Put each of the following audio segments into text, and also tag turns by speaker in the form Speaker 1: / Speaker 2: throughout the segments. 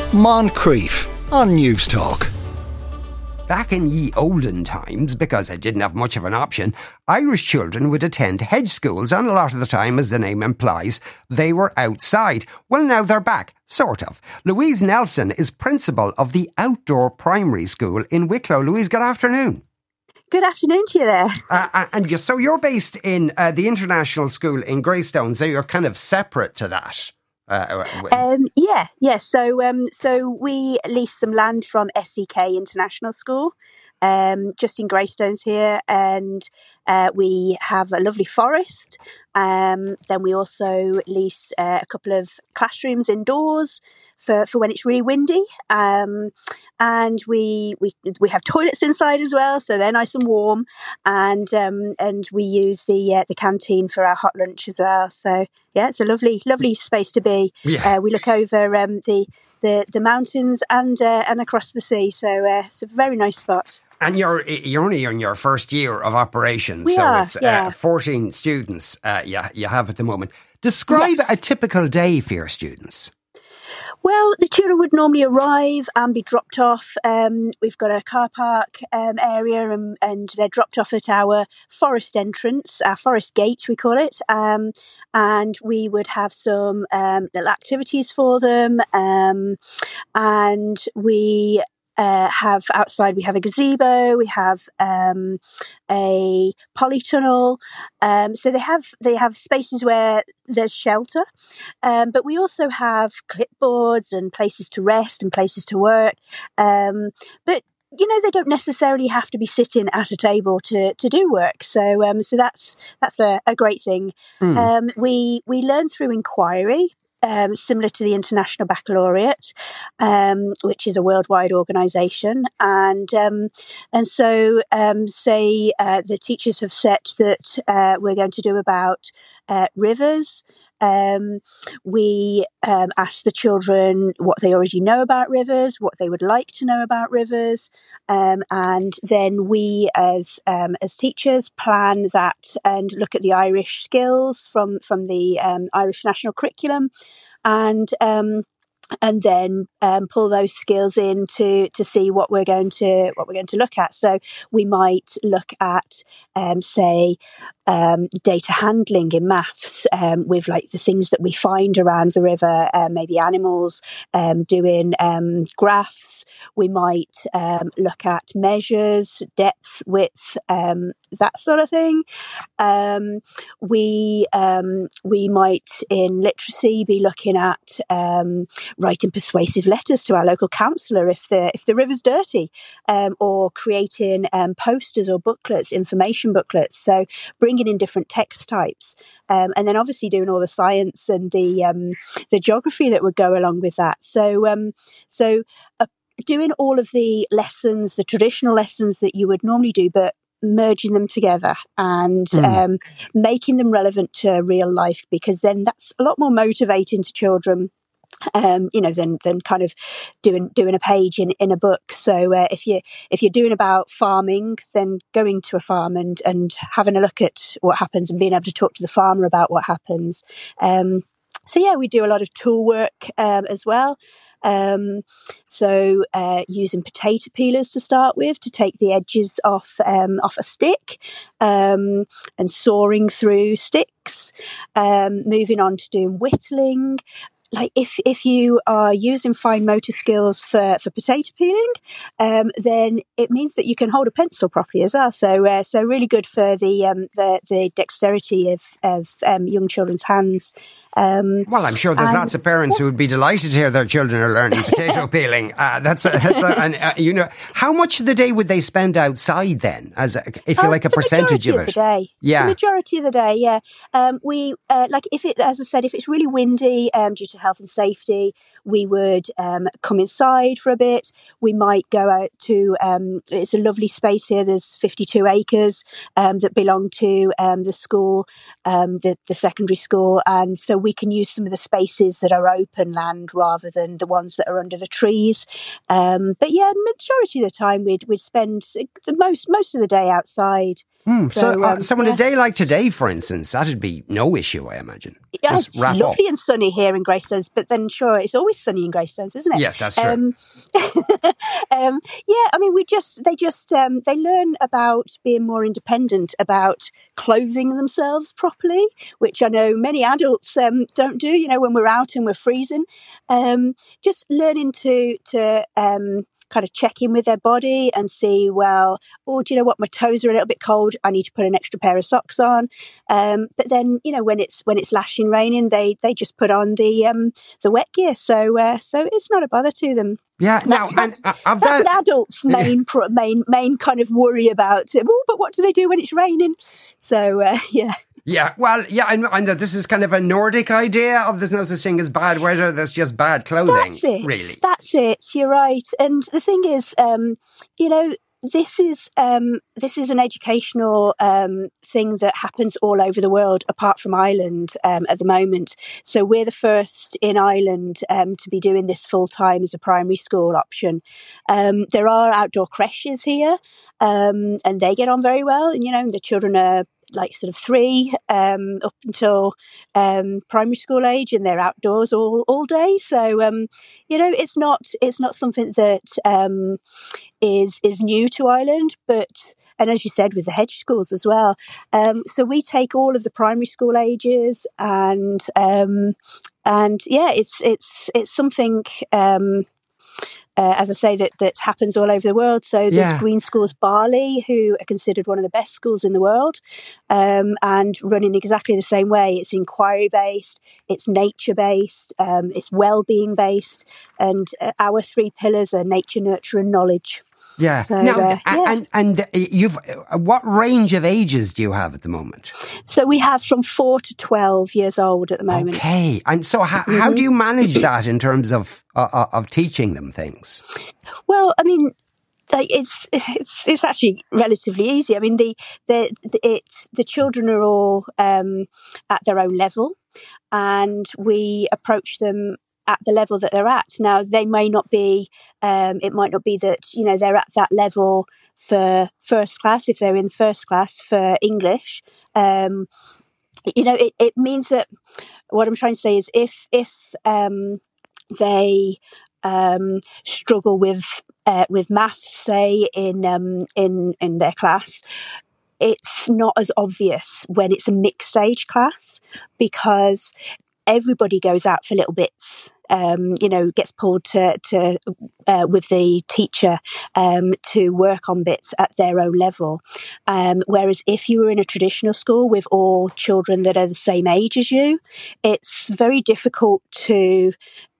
Speaker 1: Moncrief on News Talk.
Speaker 2: Back in ye olden times, because I didn't have much of an option, Irish children would attend hedge schools, and a lot of the time, as the name implies, they were outside. Well, now they're back, sort of. Louise Nelson is principal of the Outdoor Primary School in Wicklow. Louise, good afternoon.
Speaker 3: Good afternoon to you there.
Speaker 2: So you're based in the International School in Greystones, so you're kind of separate to that.
Speaker 3: So we lease some land from SEK International School, just in Greystones here, and we have a lovely forest. Then we also lease a couple of classrooms indoors for when it's really windy. And we have toilets inside as well, so they're nice and warm. And we use the canteen for our hot lunch as well. So yeah, it's a lovely space to be.
Speaker 2: Yeah.
Speaker 3: We look over the mountains and across the sea. So it's a very nice spot.
Speaker 2: And you're only in your first year of operation, it's 14 students you have at the moment. Describe a typical day for your students.
Speaker 3: Well, the children would normally arrive and be dropped off. We've got a car park area, and they're dropped off at our forest entrance, our forest gate, we call it. And we would have some little activities for them. And we have outside, we have a gazebo, we have a polytunnel. So they have spaces where there's shelter, but we also have clipboards and places to rest and places to work. But they don't necessarily have to be sitting at a table to do work. So that's a great thing. We learn through inquiry. Similar to the International Baccalaureate, which is a worldwide organisation, and so the teachers have set that we're going to do about rivers. We ask the children what they already know about rivers, what they would like to know about rivers, and then we, as teachers, plan that and look at the Irish skills from the Irish National Curriculum, and then pull those skills in to see what we're going to look at. So we might look at data handling in maths, with like the things that we find around the river, maybe animals, doing graphs. We might look at measures, depth, width, that sort of thing. We might in literacy be looking at writing persuasive letters to our local councillor if the river's dirty, or creating posters or booklets, information booklets. So bringing in different text types, and then obviously doing all the science and the geography that would go along with that. So doing all of the lessons, the traditional lessons that you would normally do, but merging them together and making them relevant to real life, because then that's a lot more motivating to children. Than kind of doing a page in a book. So if you're doing about farming, then going to a farm and having a look at what happens and being able to talk to the farmer about what happens. We do a lot of tool work as well. Using potato peelers to start with to take the edges off a stick, and sawing through sticks. Moving on to doing whittling. Like if you are using fine motor skills for potato peeling, then it means that you can hold a pencil properly as well. So really good for the dexterity of young children's hands.
Speaker 2: Well, I'm sure there's lots of parents who would be delighted to hear their children are learning potato peeling. How much of the day would they spend outside then? If you like a percentage of it?
Speaker 3: The majority of the day, yeah. We if it's really windy due to health and safety, we would come inside for a bit. We might go out to, it's a lovely space here. There's 52 acres that belong to the school, the secondary school. And so we can use some of the spaces that are open land rather than the ones that are under the trees. But yeah, majority of the time we'd spend most of the day outside.
Speaker 2: So on a day like today, for instance, that'd be no issue, I imagine.
Speaker 3: Yeah,
Speaker 2: Just
Speaker 3: it's
Speaker 2: wrap
Speaker 3: lovely
Speaker 2: up.
Speaker 3: and sunny here in Greystones, but then sure, it's always sunny in Greystones, isn't it?
Speaker 2: Yes, that's true.
Speaker 3: Yeah, I mean, they learn about being more independent, about clothing themselves properly, which I know many adults don't do. You know, when we're out and we're freezing, just learning to kind of check in with their body and see, well, oh, do you know what? My toes are a little bit cold. I need to put an extra pair of socks on. But then, you know, when it's lashing raining, they just put on the wet gear. So it's not a bother to them.
Speaker 2: Yeah,
Speaker 3: That's an adult's main kind of worry about. Oh, but what do they do when it's raining? So yeah.
Speaker 2: Yeah, well, yeah, I know this is kind of a Nordic idea of there's no such thing as bad weather, there's just bad clothing.
Speaker 3: That's it.
Speaker 2: Really.
Speaker 3: That's it. You're right. And the thing is, you know, this is an educational thing that happens all over the world, apart from Ireland at the moment. So we're the first in Ireland to be doing this full time as a primary school option. There are outdoor creches here, and they get on very well. And you know, the children are like sort of 3 up until primary school age, and they're outdoors all day. So you know, it's not something that is new to Ireland, but and as you said, with the hedge schools as well. So we take all of the primary school ages, and yeah, it's something. As I say, that happens all over the world. So there's Green Schools Barley, who are considered one of the best schools in the world, and run in exactly the same way. It's inquiry-based, it's nature-based, it's well-being-based, and our 3 pillars are nature, nurture and knowledge.
Speaker 2: Yeah.
Speaker 3: So,
Speaker 2: now, and you've what range of ages do you have at the moment?
Speaker 3: So we have from 4 to 12 years old at the moment.
Speaker 2: Okay. And so how do you manage that in terms of teaching them things?
Speaker 3: Well, I mean, it's actually relatively easy. I mean, the children are all at their own level, and we approach them at the level that they're at. Now, they may not be, it might not be that, you know, they're at that level for first class, if they're in first class for English. You know, it means that what I'm trying to say is if they struggle with maths, say, in their class, it's not as obvious when it's a mixed age class, because everybody goes out for little bits, you know, gets pulled to with the teacher to work on bits at their own level. Whereas if you were in a traditional school with all children that are the same age as you, it's very difficult to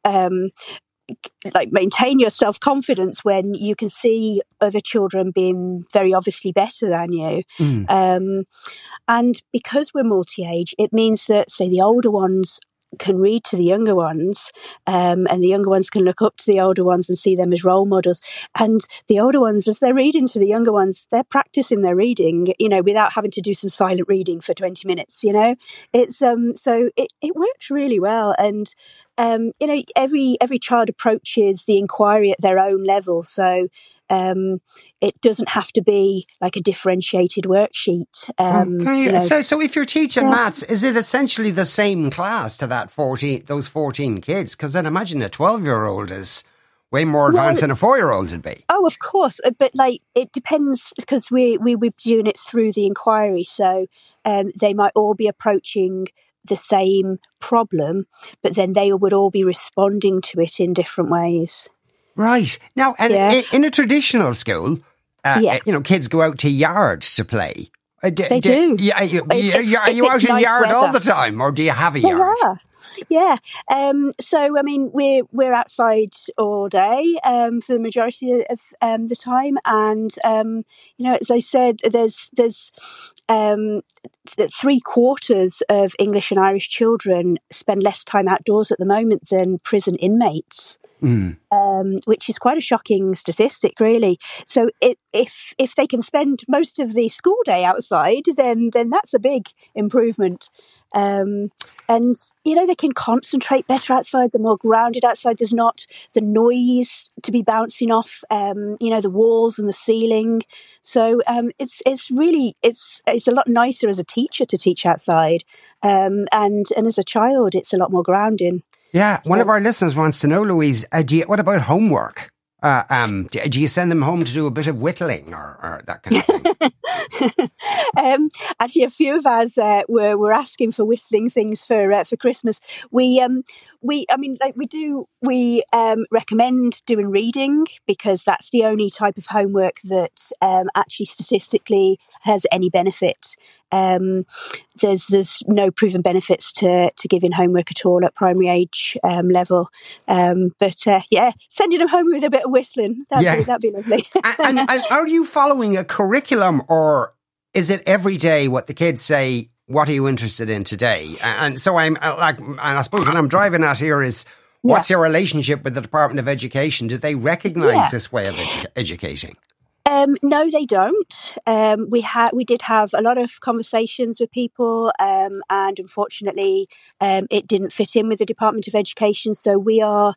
Speaker 3: like maintain your self-confidence when you can see other children being very obviously better than you. And because we're multi-age, it means that, say, the older ones can read to the younger ones, and the younger ones can look up to the older ones and see them as role models. And the older ones, as they're reading to the younger ones, they're practicing their reading, you know, without having to do some silent reading for 20 minutes, you know. It's so it works really well. And you know, every child approaches the inquiry at their own level. So it doesn't have to be like a differentiated worksheet.
Speaker 2: Okay.
Speaker 3: You know.
Speaker 2: So if you're teaching maths, is it essentially the same class to those 14 kids? Because then imagine a 12-year-old is way more advanced than a 4-year-old would be.
Speaker 3: Oh, of course. But like, it depends, because we be doing it through the inquiry. So they might all be approaching the same problem, but then they would all be responding to it in different ways.
Speaker 2: Right. Now, and in a traditional school, you know, kids go out to yards to play.
Speaker 3: They do.
Speaker 2: Are you out in yard weather all the time, or do you have a yard?
Speaker 3: Yeah. So, I mean, we're outside all day for the majority of the time, and you know, as I said, there's 3/4 of English and Irish children spend less time outdoors at the moment than prison inmates. which is quite a shocking statistic, really. So if they can spend most of the school day outside, then that's a big improvement. And, they can concentrate better outside. They're more grounded outside. There's not the noise to be bouncing off, the walls and the ceiling. So it's really a lot nicer as a teacher to teach outside. And as a child, it's a lot more grounding.
Speaker 2: Yeah, one of our listeners wants to know, Louise, what about homework? Do you send them home to do a bit of whittling or that kind of thing?
Speaker 3: Actually, a few of us were asking for whistling things for Christmas. We recommend doing reading because that's the only type of homework that actually statistically has any benefit. There's no proven benefits to giving homework at all at primary age level. But sending them home with a bit of whistling, that'd be lovely.
Speaker 2: and are you following a curriculum, or is it every day what the kids say, what are you interested in today? And so and I suppose what I'm driving at here is, what's your relationship with the Department of Education? Do they recognise this way of educating?
Speaker 3: No, they don't. We did have a lot of conversations with people, and unfortunately, it didn't fit in with the Department of Education. So we are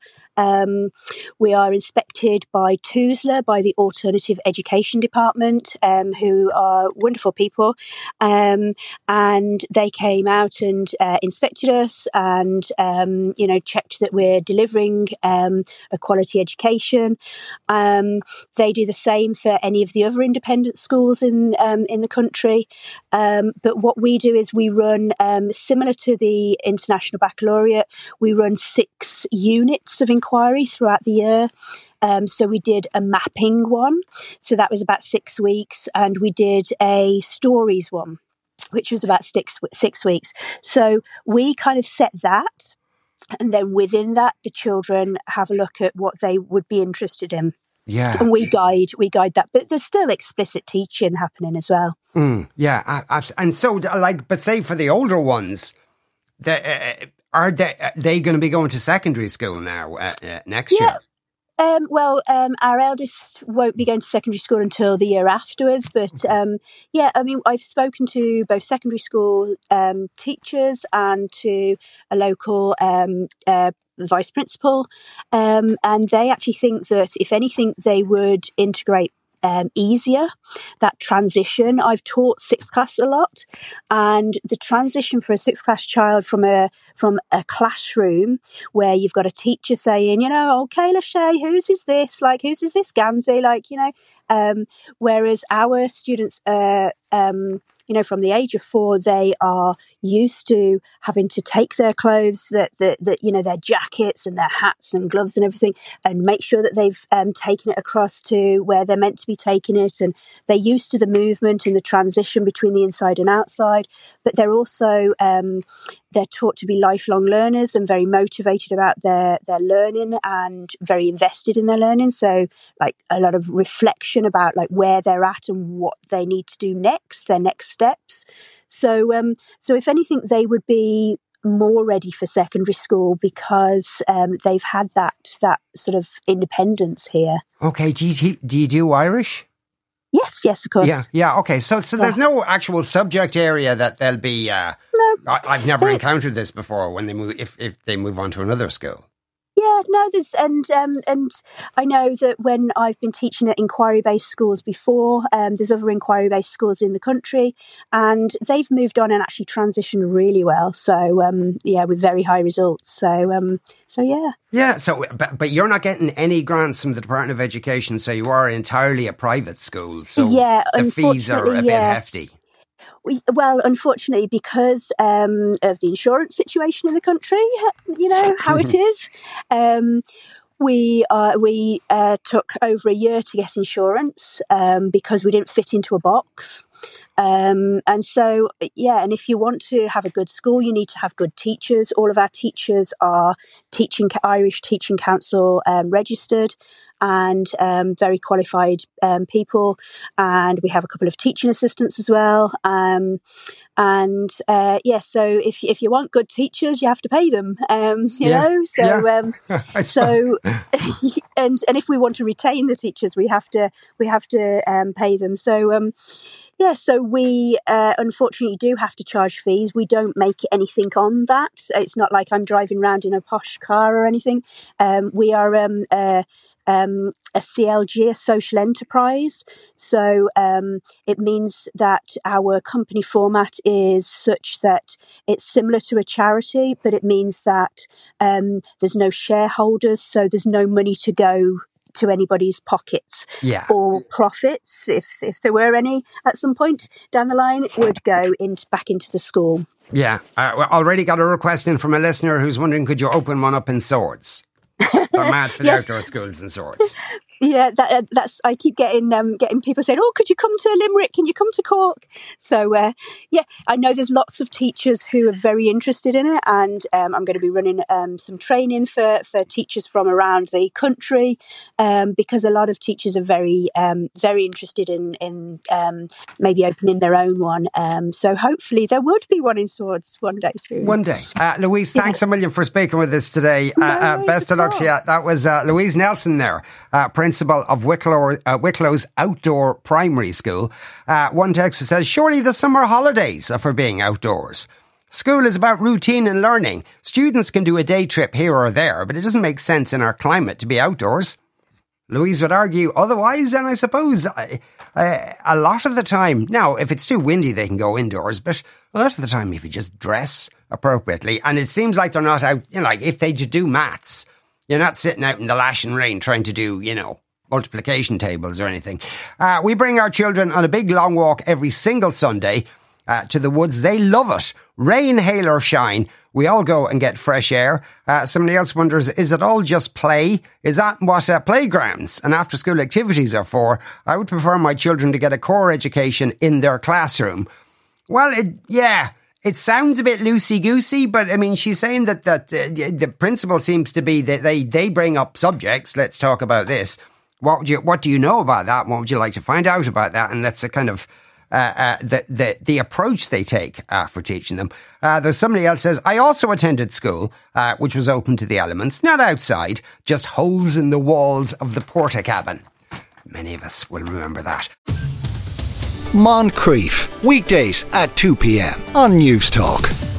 Speaker 3: inspected by TUSLA, by the Alternative Education Department, who are wonderful people, and they came out and inspected us and checked that we're delivering a quality education. They do the same for any of the other independent schools in the country. But what we do is we run, similar to the International Baccalaureate, we run 6 units of inquiry throughout the year. So we did a mapping one. So that was about 6 weeks. And we did a stories one, which was about 6 weeks. So we kind of set that. And then within that, the children have a look at what they would be interested in.
Speaker 2: Yeah.
Speaker 3: And we guide that, but there's still explicit teaching happening as well.
Speaker 2: And so, but say for the older ones, are they going to be going to secondary school now next year?
Speaker 3: Our eldest won't be going to secondary school until the year afterwards. But I've spoken to both secondary school teachers and to a local vice principal, and they actually think that if anything, they would integrate easier that transition. I've taught 6th class a lot, and the transition for a 6th class child from a classroom where you've got a teacher saying, okay, Lachey, whose is this? Like, whose is this Gansey? Like, whereas our students, from the age of 4, they are used to having to take their clothes, their jackets and their hats and gloves and everything, and make sure that they've taken it across to where they're meant to be taking it. And they're used to the movement and the transition between the inside and outside. But they're also they're taught to be lifelong learners and very motivated about their learning and very invested in their learning. So like a lot of reflection about like where they're at and what they need to do next, their next steps. So if anything, they would be more ready for secondary school because they've had that sort of independence here.
Speaker 2: Okay, do you do Irish?
Speaker 3: Yes, of course.
Speaker 2: Yeah. Okay, so there's no actual subject area that they'll be. No, I've never encountered this before when they move if they move on to another school.
Speaker 3: Yeah, no, there's and I know that when I've been teaching at inquiry-based schools before, there's other inquiry-based schools in the country, and they've moved on and actually transitioned really well. So with very high results. So yeah.
Speaker 2: Yeah. So, but you're not getting any grants from the Department of Education, so you are entirely a private school. So the fees are a bit hefty.
Speaker 3: Well, unfortunately, because of the insurance situation in the country, how it is, we took over a year to get insurance because we didn't fit into a box. And if you want to have a good school, you need to have good teachers. All of our teachers are Irish Teaching Council registered. and very qualified people. And we have a couple of teaching assistants as well. So if you want good teachers, you have to pay them, you know. So and if we want to retain the teachers, we have to pay them. So so we unfortunately do have to charge fees. We don't make anything on that. It's not like I'm driving around in a posh car or anything. We are a CLG, a social enterprise. So it means that our company format is such that it's similar to a charity, but it means that there's no shareholders, so there's no money to go to anybody's pockets or profits. If there were any at some point down the line, it would go back into the school. Yeah.
Speaker 2: We already got a request in from a listener who's wondering, could you open one up in Swords? They're mad for the outdoor schools in Swords.
Speaker 3: Yeah, that's. I keep getting people saying, "Oh, could you come to Limerick? Can you come to Cork?" So, I know there's lots of teachers who are very interested in it, and I'm going to be running some training for teachers from around the country, because a lot of teachers are very interested in maybe opening their own one. So hopefully there would be one in Swords one day soon.
Speaker 2: One day, Louise. Thanks a million for speaking with us today. Best of luck to you. That was Louise Nelson there, principal of Wicklow's Outdoor Primary School. One texter says, surely the summer holidays are for being outdoors. School is about routine and learning. Students can do a day trip here or there, but it doesn't make sense in our climate to be outdoors. Louise would argue otherwise, and I suppose a lot of the time, now if it's too windy they can go indoors, but a lot of the time if you just dress appropriately, and it seems like they're not out, like if they do maths, you're not sitting out in the lashing rain trying to do, multiplication tables or anything. We bring our children on a big long walk every single Sunday to the woods. They love it. Rain, hail or shine, we all go and get fresh air. Somebody else wonders, is it all just play? Is that what playgrounds and after-school activities are for? I would prefer my children to get a core education in their classroom. Well, it sounds a bit loosey-goosey, but I mean, she's saying that the principle seems to be that they bring up subjects. Let's talk about this. What do you know about that? What would you like to find out about that? And that's a kind of the approach they take for teaching them. There's somebody else says, I also attended school, which was open to the elements, not outside, just holes in the walls of the porta cabin. Many of us will remember that.
Speaker 1: Moncrief, weekdays at 2 p.m. on News Talk.